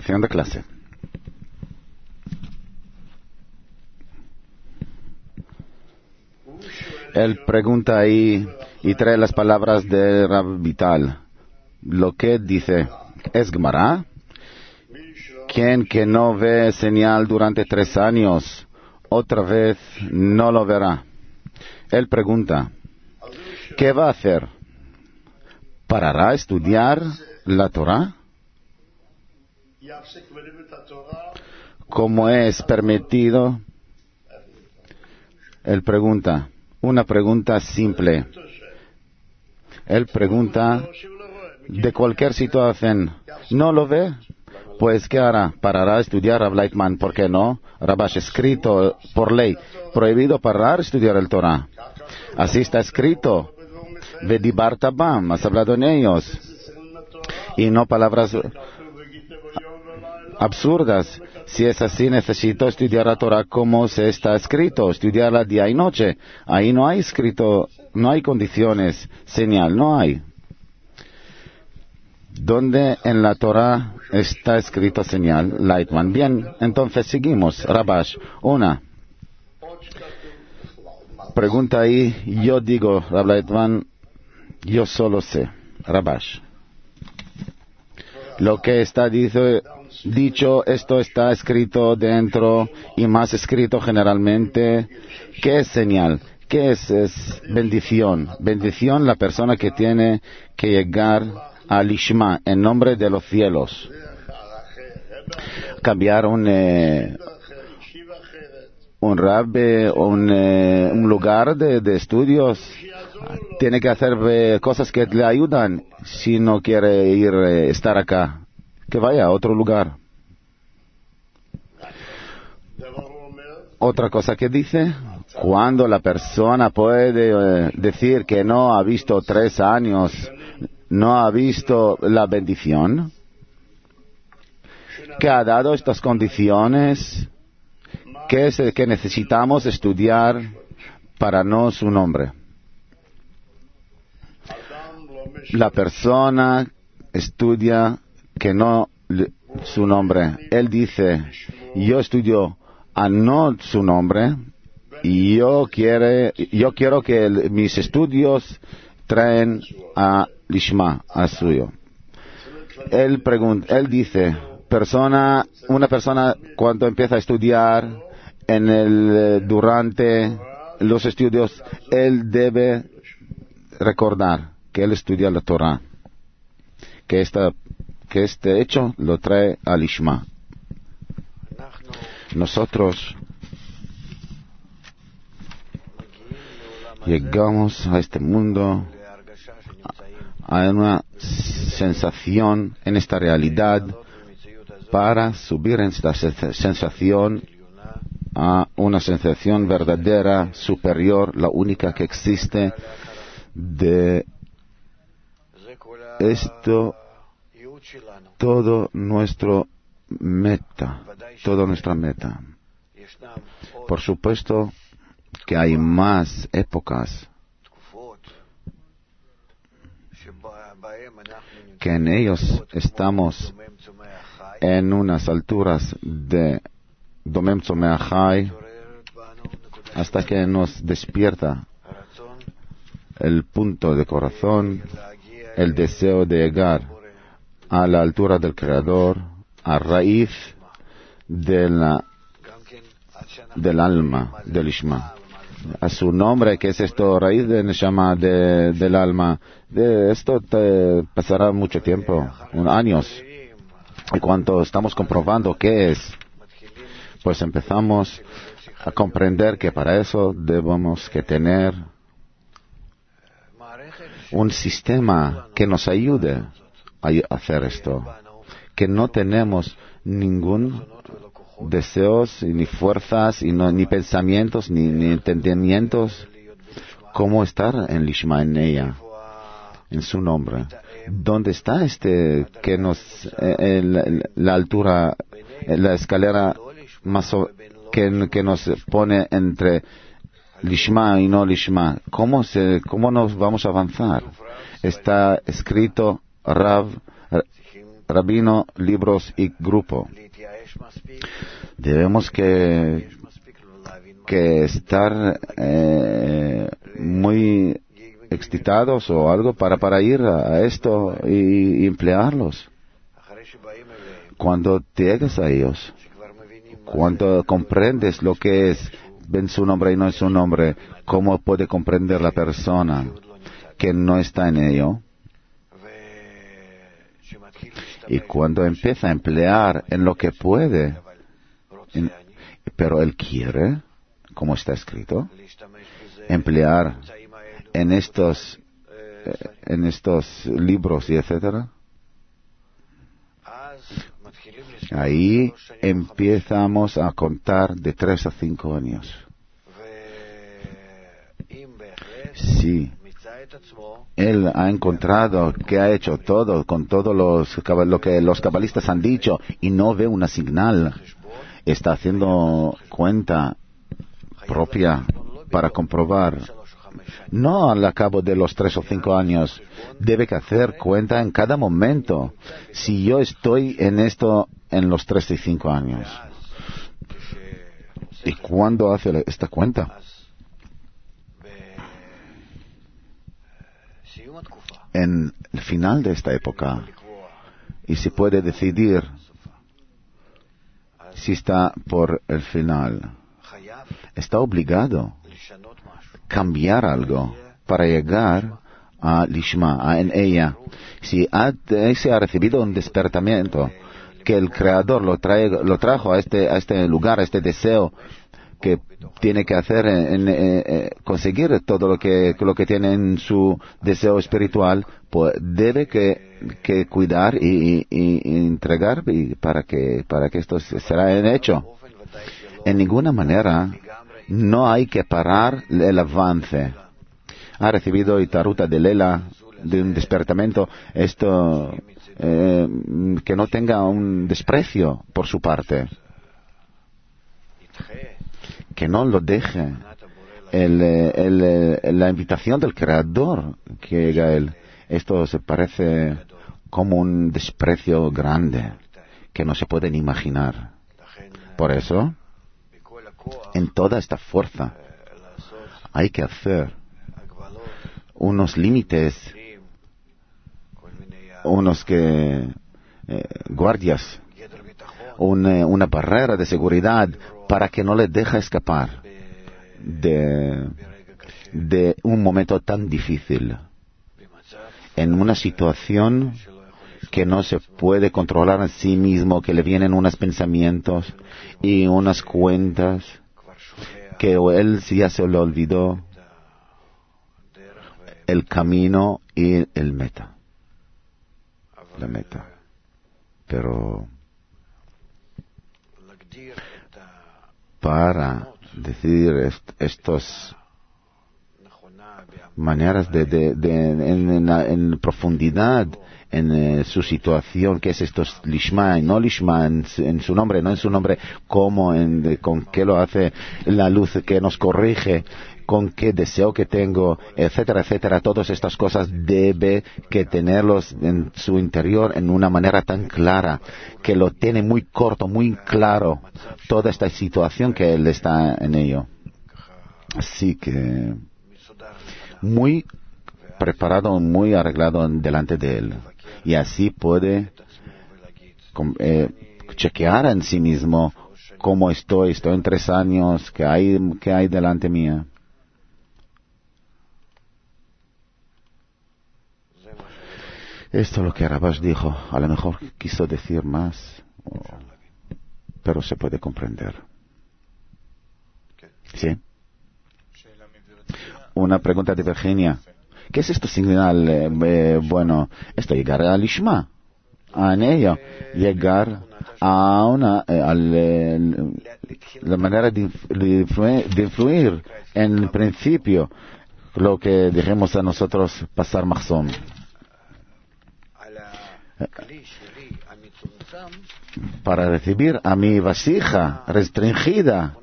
Acción de clase. Él pregunta ahí y trae las palabras de Rav Vital. Lo que dice es Gemara. Quien que no ve señal durante 3 años, otra vez no lo verá. Él pregunta, ¿qué va a hacer? ¿Parará a estudiar la Torah? ¿Cómo es permitido? Él pregunta, una pregunta simple. Él pregunta de cualquier situación. ¿No lo ve? Pues, ¿qué hará? ¿Parará a estudiar Rav Leitman? ¿Por qué no? Rabash, escrito por ley, prohibido parar a estudiar el Torah. Así está escrito. Vedibarta bam, has hablado en ellos. Y no palabras absurdas. Si es así, necesito estudiar la Torah como se está escrito, estudiarla día y noche. Ahí no hay escrito, no hay condiciones, señal, no hay. ¿Dónde en la Torah está escrito señal? Leitman. Bien, entonces seguimos. Rabash, una pregunta ahí, yo digo, Rab Leitman, yo solo sé. Rabash. Lo que está dicho, esto está escrito dentro y más escrito generalmente. ¿Qué es señal? ¿Qué es bendición? Bendición la persona que tiene que llegar al Ishma, en nombre de los cielos. Cambiar un rabbi, un lugar de estudios, tiene que hacer cosas que le ayudan. Si no quiere estar acá, que vaya a otro lugar. Otra cosa que dice, cuando la persona puede decir que no ha visto 3 años, no ha visto la bendición, que ha dado estas condiciones, que necesitamos estudiar para no su nombre. La persona estudia que no su nombre. Él dice, yo estudio a no su nombre y yo quiero que mis estudios traen a Lishma, a suyo. Él dice, una persona cuando empieza a estudiar durante los estudios, él debe recordar que él estudia la Torah, que este hecho lo trae a Lishma. Nosotros llegamos a este mundo a una sensación en esta realidad para subir en esta sensación a una sensación verdadera, superior, la única que existe. De esto, toda nuestra meta. Por supuesto que hay más épocas que en ellos estamos en unas alturas de Domem Tzomeachai hasta que nos despierta el punto de corazón, el deseo de llegar a la altura del Creador, a raíz del alma, del Ishma. A su nombre, que es esto, raíz de Neshama, del alma. De esto te pasará mucho tiempo, años. Y cuando estamos comprobando qué es, pues empezamos a comprender que para eso debemos que tener un sistema que nos ayude a hacer esto. Que no tenemos ningún deseos, ni fuerzas, ni pensamientos, ni entendimientos, cómo estar en Lishma, en ella, en su nombre. ¿Dónde está que la altura, la escalera que nos pone entre Lishma y no Lishma? ¿Cómo nos vamos a avanzar? Está escrito, Rav rabino, libros y grupo. Debemos que estar muy excitados o algo para ir a esto y emplearlos. Cuando llegas a ellos, cuando comprendes lo que es en su nombre y no en su nombre, cómo puede comprender la persona que no está en ello, y cuando empieza a emplear en lo que puede, pero él quiere, como está escrito, emplear en estos libros y etcétera, ahí empezamos a contar de 3 a 5 años. Sí, él ha encontrado que ha hecho todo con todo lo que los cabalistas han dicho y no ve una señal. Está haciendo cuenta propia para comprobar. No al cabo de los 3 o 5 años. Debe que hacer cuenta en cada momento. Si yo estoy en esto en los 3 y 5 años. ¿Y cuándo hace esta cuenta? En el final de esta época. Y se puede decidir si está por el final. Está obligado a cambiar algo para llegar a Lishma, en ella. Si se ha recibido un despertamiento, que el Creador lo trajo a este lugar, a este deseo, que tiene que hacer conseguir todo lo que tiene en su deseo espiritual, pues debe que cuidar y entregar para que esto será hecho. En ninguna manera no hay que parar el avance. Ha recibido Itaruta de Lela, de un despertamiento, esto que no tenga un desprecio por su parte, que no lo deje la invitación del Creador que llega a él. Esto se parece como un desprecio grande que no se puede ni imaginar. Por eso, en toda esta fuerza hay que hacer unos límites, unos guardias, una barrera de seguridad para que no le deje escapar de un momento tan difícil, en una situación que no se puede controlar en sí mismo, que le vienen unos pensamientos y unas cuentas que él ya se le olvidó el camino y la meta. Pero para decir estas maneras en profundidad en su situación, que es esto lishma y no lishma, en su nombre, no en su nombre, cómo, con qué lo hace la luz que nos corrige, con qué deseo que tengo, etcétera, etcétera. Todas estas cosas debe que tenerlos en su interior en una manera tan clara, que lo tiene muy corto, muy claro, toda esta situación que él está en ello. Así que muy preparado, muy arreglado delante de él. Y así puede chequear en sí mismo cómo estoy en 3 años, qué hay delante mía. Esto es lo que Rabash dijo. A lo mejor quiso decir más, pero se puede comprender. ¿Sí? Una pregunta de Virginia. ¿Qué es esto señal? Bueno, esto llegar al Lishma. En ello, llegar a la manera de influir en el principio, lo que dijimos a nosotros pasar Mahzón. Para recibir a mi vasija restringida,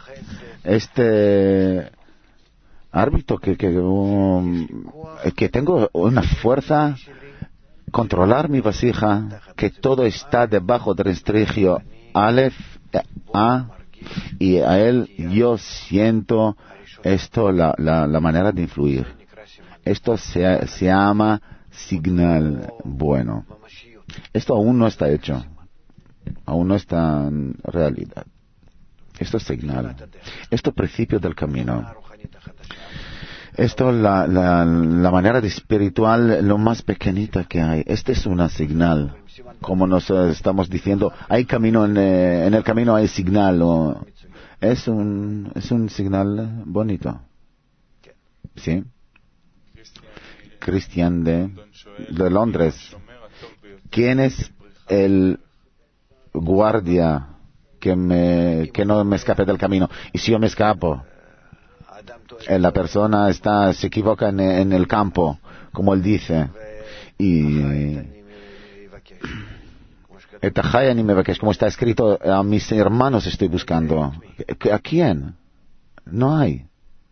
este árbitro que tengo una fuerza controlar mi vasija, que todo está debajo del estrigio Aleph, A, y a él yo siento esto, la manera de influir. Esto se llama signal bueno. Esto aún no está hecho. Aún no está en realidad. Esto es señal. Esto es principio del camino. Esto es la manera de espiritual lo más pequeñita que hay. Este es una señal. Como nos estamos diciendo, hay camino en el camino hay señal. Es un señal bonito. ¿Sí? Cristian de Londres. ¿Quién es el guardia que no me escape del camino? Y si yo me escapo, la persona se equivoca en el campo, como él dice, y como está escrito, a mis hermanos estoy buscando. ¿A quién? No hay.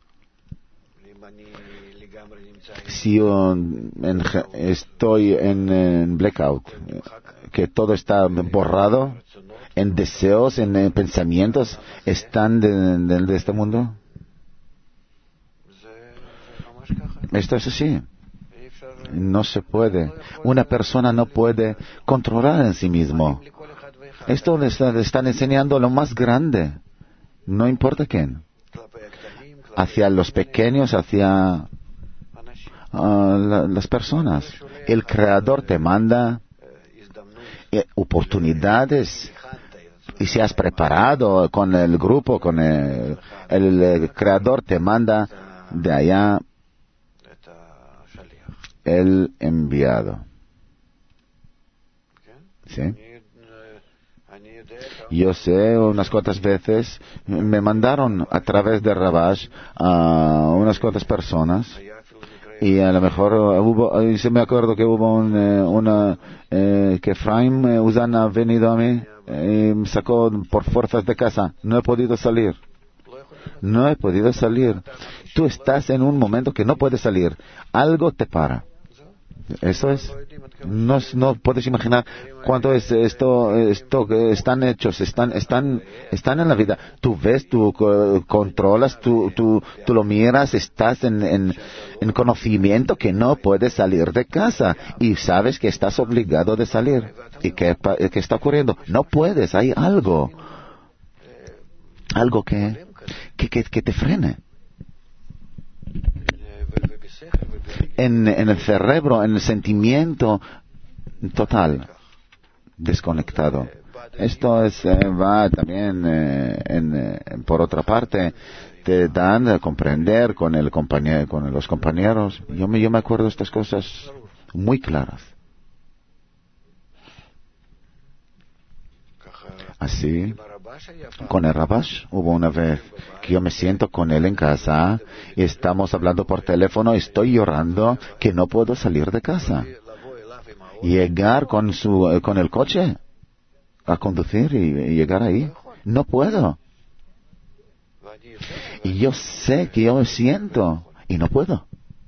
Si yo estoy en blackout, que todo está borrado, en deseos, en pensamientos, ¿están de este mundo? Esto es así. No se puede. Una persona no puede controlar en sí mismo. Esto le están enseñando lo más grande. No importa quién. Hacia los pequeños, hacia las personas. El Creador te manda oportunidades. Y si has preparado con el grupo, con el Creador te manda de allá el enviado. ¿Sí? Yo sé, unas cuantas veces me mandaron a través de Rabash a unas cuantas personas y a lo mejor me acuerdo que hubo que Efraim Uzan ha venido a mí y me sacó por fuerzas de casa. No he podido salir. No he podido salir. Tú estás en un momento que no puedes salir. Algo te para. Eso es. No puedes imaginar cuánto es esto están hechos, están en la vida. Tú ves, tú controlas, tú lo miras, estás en conocimiento que no puedes salir de casa y sabes que estás obligado de salir. ¿Y qué está ocurriendo? No puedes, hay algo que te frene. En el cerebro, en el sentimiento total, desconectado. Esto va también por otra parte, te dan a comprender con los compañeros. Yo me acuerdo de estas cosas muy claras. Así, con el Rabash hubo una vez que yo me siento con él en casa y estamos hablando por teléfono, estoy llorando que no puedo salir de casa. Llegar con el coche a conducir y llegar ahí, no puedo. Y yo sé que yo me siento y no puedo.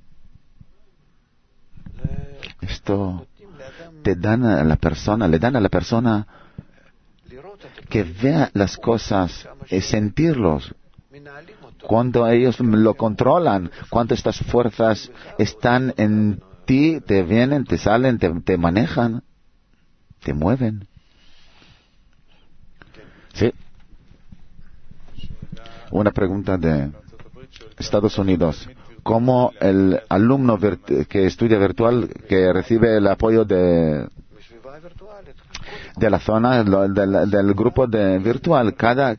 Esto le dan a la persona que vea las cosas y sentirlos. Cuando ellos lo controlan, cuando estas fuerzas están en ti, te vienen, te salen, te manejan, te mueven. Sí. Una pregunta de Estados Unidos. ¿Cómo el alumno que estudia virtual, que recibe el apoyo de la zona, del grupo de virtual, cada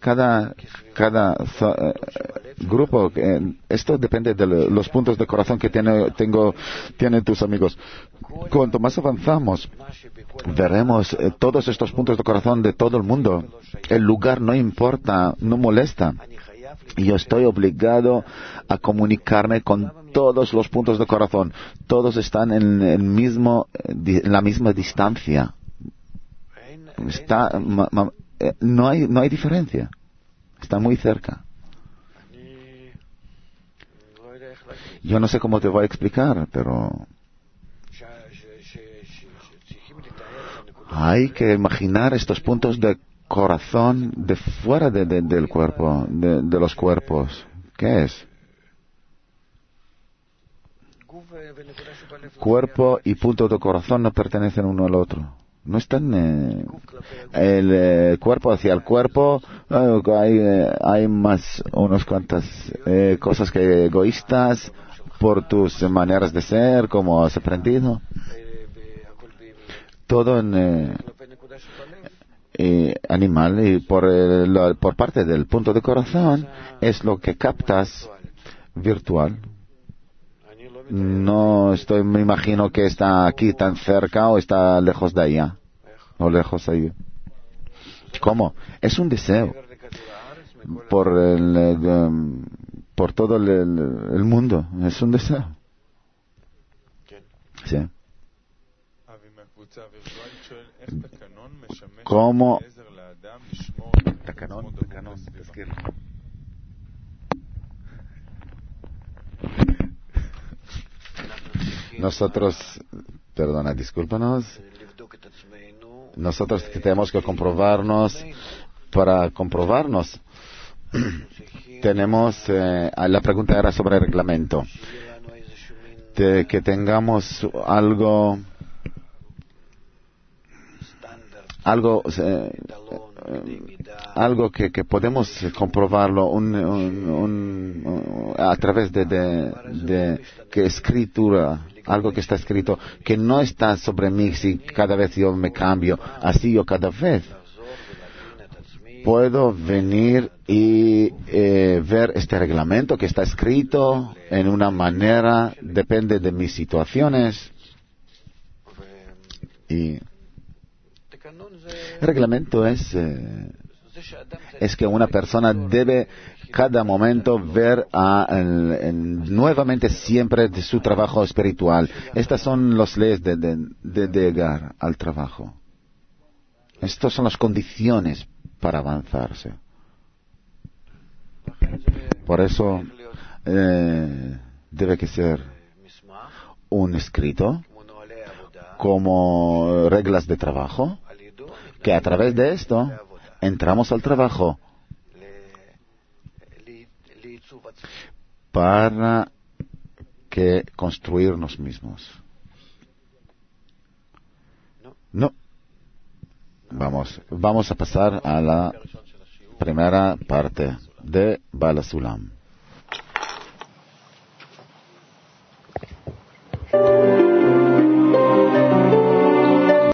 grupo, esto depende de los puntos de corazón que tienen tus amigos. Cuanto más avanzamos, veremos todos estos puntos de corazón de todo el mundo. El lugar no importa, no molesta. Y yo estoy obligado a comunicarme con todos los puntos de corazón. Todos están en la misma distancia. No hay diferencia. Está muy cerca. Yo no sé cómo te voy a explicar, pero Hay que imaginar estos puntos de corazón de fuera del cuerpo, de los cuerpos. ¿Qué es? Cuerpo y punto de corazón no pertenecen uno al otro. No están el cuerpo hacia el cuerpo. Hay más unas cuantas cosas que egoístas por tus maneras de ser, como has aprendido. Todo en animal y por parte del punto de corazón es lo que captas virtual. No me imagino que está aquí tan cerca o está lejos de allá o lejos de ahí. ¿Cómo? Es un deseo por todo el mundo. Es un deseo. Sí. ¿Cómo? Nosotros, discúlpanos, nosotros tenemos que comprobarnos. Para comprobarnos, tenemos, la pregunta era sobre el reglamento, que tengamos algo que podemos comprobarlo a través de que escritura, algo que está escrito, que no está sobre mí si cada vez yo me cambio, así yo cada vez puedo venir y ver este reglamento que está escrito en una manera, depende de mis situaciones. Y el reglamento es que una persona debe cada momento ver nuevamente siempre de su trabajo espiritual. Estas son las leyes de llegar al trabajo. Estas son las condiciones para avanzarse. Por eso debe que ser un escrito como reglas de trabajo, que a través de esto entramos al trabajo para que construirnos mismos. No. Vamos a pasar a la primera parte de Baal HaSulam.